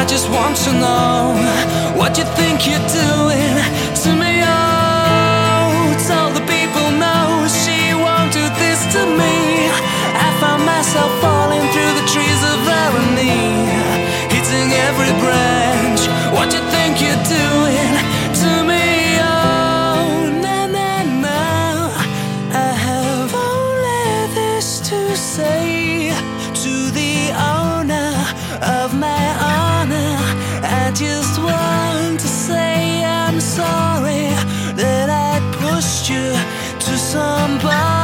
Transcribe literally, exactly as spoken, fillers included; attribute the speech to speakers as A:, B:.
A: just want to know what you think you're doing to me. Oh, tell the people no, she won't do this to me. I found myself falling through the trees of irony, hitting every branch. What you think you're doing to me? Oh, na na na. I have only this to say to the owner of my honor. I just want to say I'm sorry that I pushed you to somebody.